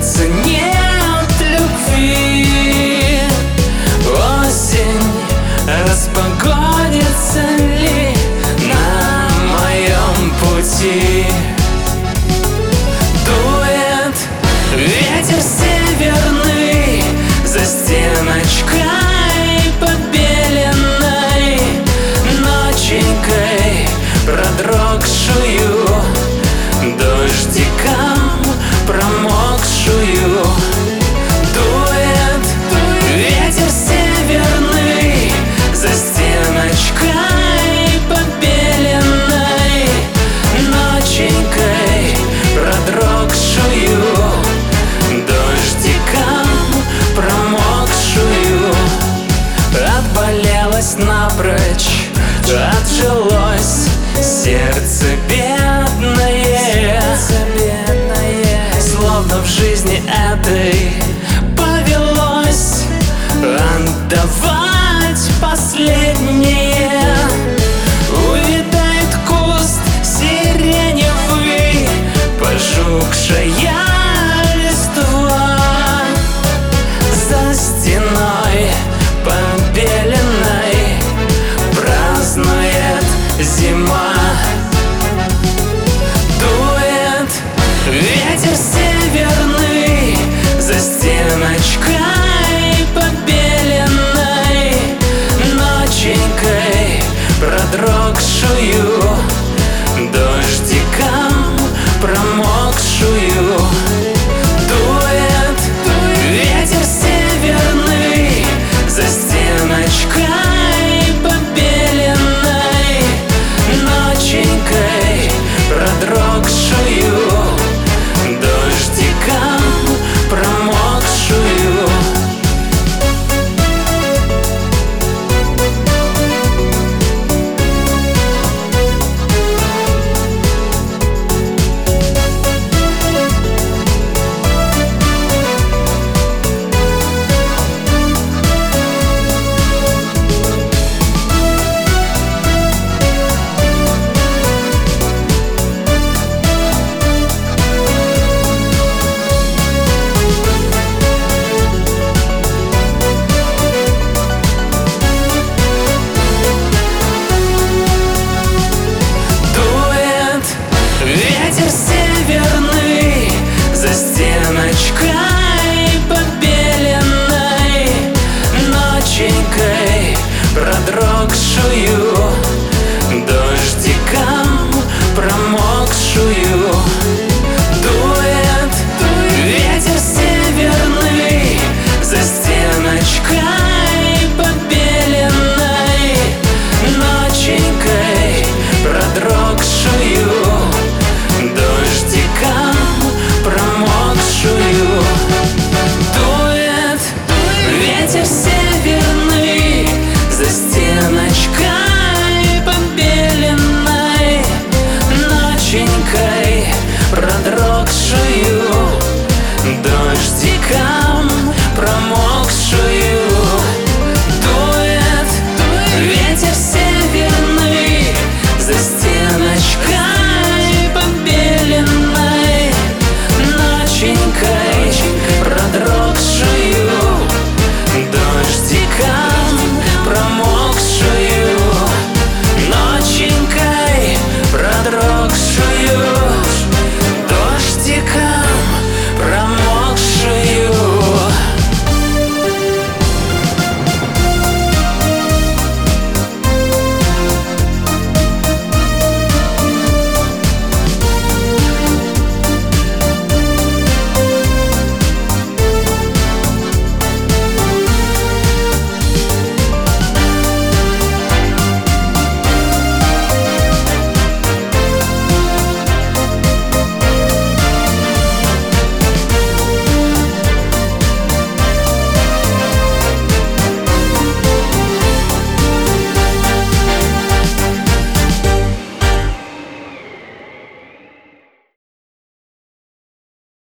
сердце нет любви. Осень, распогодится ли на моем пути? Дует ветер северный за стеночкой побеленной, ноченькой продрогшую, дождиком промокшую. Дует ветер северный за стеночкой побеленной, ноченькой продрогшую, дождиком промокшую. Отболелась напрочь, отжилось сердце бедное, словно в жизни этой повелось отдавать последнее. Увядает куст сиреневый, пожухшая листва, за стеной побеленной празднует зима. Дует ветер северный за стеночкой побеленной, ноченькой продрогшую, дождиком промокшую. Дует ветер северный за стеночкой побеленной, ноченькой продрогшую, дождиком промокшую. Ветер северный за стеночкой побеленной, ноченькой продрогшую, дождиком промокшую. Дует ветер северный за стеночкой побеленной, ноченькой продрогшую, дождиком промокшую. Дует ветер северный за стеночкой побеленной, ноченькой продрогшую, дождиком промокшую. Дует ветер северный за стеночкой побеленной, ноченькой продрогшую.